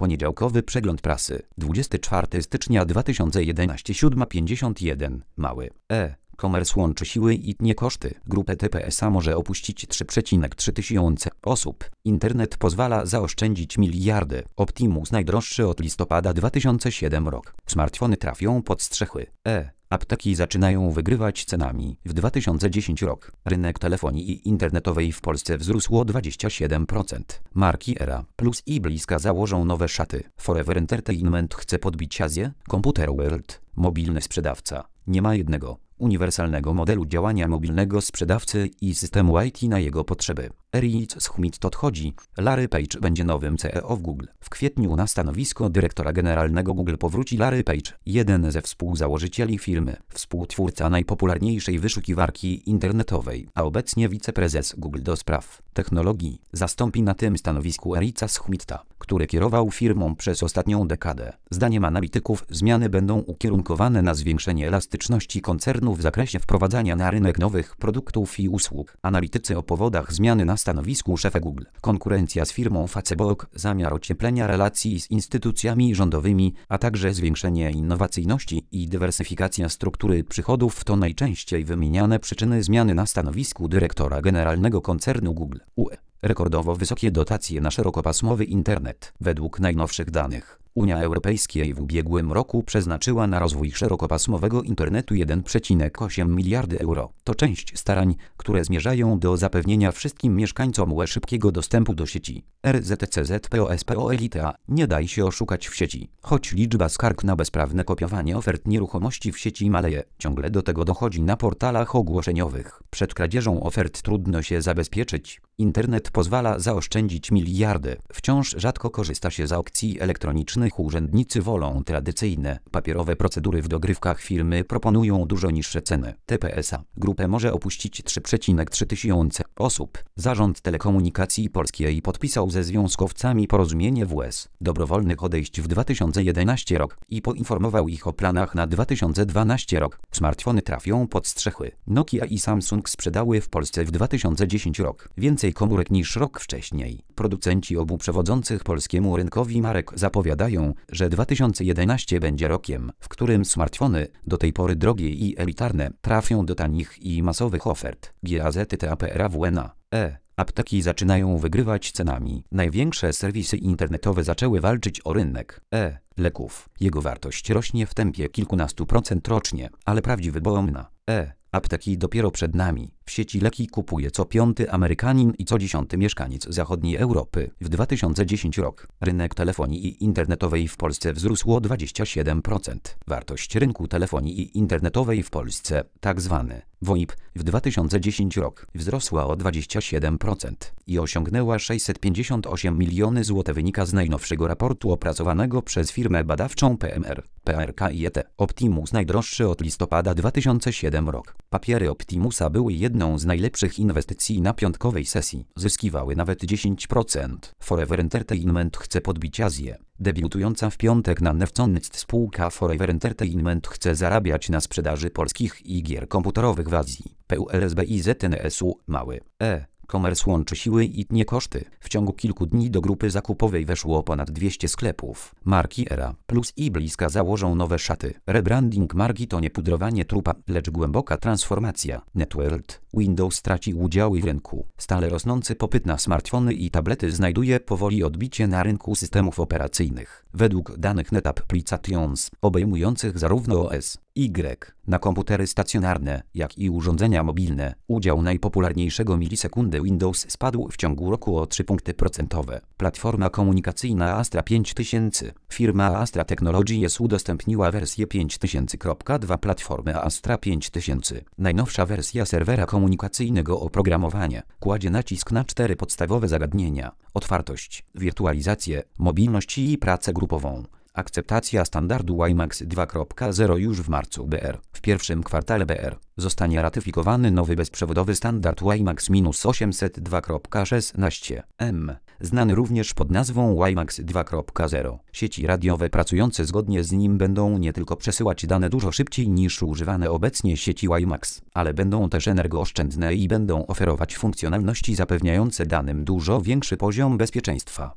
Poniedziałkowy przegląd prasy. 24 stycznia 2011 7:51. Mały e-commerce łączy siły i tnie koszty. Grupę TPS-a może opuścić 3,3 tysiące osób. Internet pozwala zaoszczędzić miliardy. Optimus najdroższy od listopada 2007 rok. Smartfony trafią pod strzechy. Apteki zaczynają wygrywać cenami. W 2010 rok rynek telefonii internetowej w Polsce wzrósł o 27%. Marki Era Plus i Bliska założą nowe szaty. Forever Entertainment chce podbić Azję. Computer World, mobilny sprzedawca, nie ma jednego uniwersalnego modelu działania mobilnego sprzedawcy i systemu IT na jego potrzeby. Eric Schmidt odchodzi. Larry Page będzie nowym CEO w Google. W kwietniu na stanowisko dyrektora generalnego Google powróci Larry Page, jeden ze współzałożycieli firmy, współtwórca najpopularniejszej wyszukiwarki internetowej, a obecnie wiceprezes Google do spraw technologii. Zastąpi na tym stanowisku Erica Schmidta, który kierował firmą przez ostatnią dekadę. Zdaniem analityków zmiany będą ukierunkowane na zwiększenie elastyczności koncernu w zakresie wprowadzania na rynek nowych produktów i usług. Analitycy o powodach zmiany na stanowisku szefa Google. Konkurencja z firmą Facebook, zamiar ocieplenia relacji z instytucjami rządowymi, a także zwiększenie innowacyjności i dywersyfikacja struktury przychodów to najczęściej wymieniane przyczyny zmiany na stanowisku dyrektora generalnego koncernu Google. Rekordowo wysokie dotacje na szerokopasmowy internet. Według najnowszych danych Unia Europejska w ubiegłym roku przeznaczyła na rozwój szerokopasmowego internetu 1,8 miliardy euro. To część starań, które zmierzają do zapewnienia wszystkim mieszkańcom UE szybkiego dostępu do sieci. RZCZ-POSPOLITA. Nie daj się oszukać w sieci. Choć liczba skarg na bezprawne kopiowanie ofert nieruchomości w sieci maleje, ciągle do tego dochodzi na portalach ogłoszeniowych. Przed kradzieżą ofert trudno się zabezpieczyć. Internet pozwala zaoszczędzić miliardy. Wciąż rzadko korzysta się z aukcji elektronicznych. Urzędnicy wolą tradycyjne, papierowe procedury. W dogrywkach firmy proponują dużo niższe ceny. TPS-a. Grupę może opuścić 3,3 tysiące osób. Zarząd Telekomunikacji Polskiej podpisał ze związkowcami porozumienie WS dobrowolnych odejść w 2011 rok i poinformował ich o planach na 2012 rok. Smartfony trafią pod strzechy. Nokia i Samsung sprzedały w Polsce w 2010 rok więcej komórek niż rok wcześniej. Producenci obu przewodzących polskiemu rynkowi marek zapowiadają, że 2011 będzie rokiem, w którym smartfony, do tej pory drogie i elitarne, trafią do tanich i masowych ofert. GAZTAPRAWNA. Apteki zaczynają wygrywać cenami. Największe serwisy internetowe zaczęły walczyć o rynek leków. Jego wartość rośnie w tempie kilkunastu procent rocznie, ale prawdziwy boom na apteki dopiero przed nami. W sieci leki kupuje co 5. Amerykanin i co 10. mieszkaniec zachodniej Europy. W 2010 rok rynek telefonii internetowej w Polsce wzrósł o 27%. Wartość rynku telefonii internetowej w Polsce, tak zwany VoIP, w 2010 rok wzrosła o 27% i osiągnęła 658 miliony złotych. Wynika z najnowszego raportu opracowanego przez firmę badawczą PRK-IET. Optimus najdroższy od listopada 2007 rok. Papiery Optimusa były jedną z najlepszych inwestycji na piątkowej sesji. Zyskiwały nawet 10%. Forever Entertainment chce podbić Azję. Debiutująca w piątek na Newconnect spółka Forever Entertainment chce zarabiać na sprzedaży polskich i gier komputerowych w Azji. PULSBIZNSU. Mały e-commerce łączy siły i tnie koszty. W ciągu kilku dni do grupy zakupowej weszło ponad 200 sklepów. Marki Era Plus i Bliska założą nowe szaty. Rebranding marki to nie pudrowanie trupa, lecz głęboka transformacja. Networld. Windows traci udziały w rynku. Stale rosnący popyt na smartfony i tablety znajduje powoli odbicie na rynku systemów operacyjnych. Według danych NetApplications, obejmujących zarówno OS, Y, na komputery stacjonarne, jak i urządzenia mobilne, udział najpopularniejszego milisekundy Windows spadł w ciągu roku o 3 punkty procentowe. Platforma komunikacyjna Astra 5000. Firma Astra Technologies udostępniła wersję 5000.2 platformy Astra 5000. Najnowsza wersja serwera komunikacyjnego oprogramowania kładzie nacisk na 4 podstawowe zagadnienia: otwartość, wirtualizację, mobilność i pracę grupową. Akceptacja standardu WiMAX 2.0 już w marcu BR. W pierwszym kwartale BR zostanie ratyfikowany nowy bezprzewodowy standard WiMAX-802.16m, znany również pod nazwą WiMAX 2.0. Sieci radiowe pracujące zgodnie z nim będą nie tylko przesyłać dane dużo szybciej niż używane obecnie sieci WiMAX, ale będą też energooszczędne i będą oferować funkcjonalności zapewniające danym dużo większy poziom bezpieczeństwa.